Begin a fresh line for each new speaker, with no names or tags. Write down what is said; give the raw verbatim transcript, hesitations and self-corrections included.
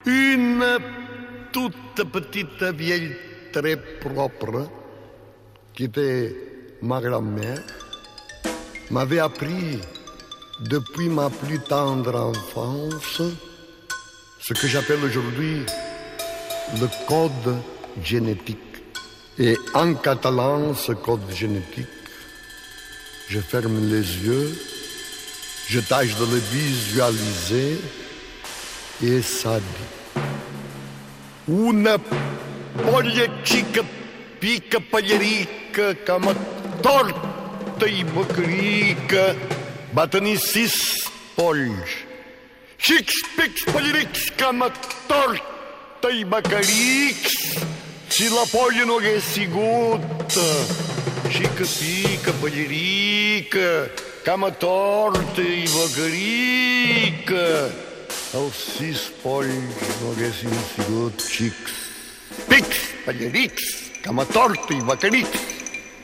Une toute petite vieille très propre, qui était ma grand-mère, m'avait appris depuis ma plus tendre enfance ce que j'appelle aujourd'hui le code génétique. Et en catalan, ce code génétique, je ferme les yeux, je tâche de le visualiser et ça dit: una polla xica pica pallerica que me torta i becarica va tenir sis polls. Xics, pics, pallerics que me torta i becarics. Si la polla no hagués sigut xica pica pallerica que me torta i becarica, els sis polls no haguessin sigut xics, pics, pallerics, que me torta i becarics.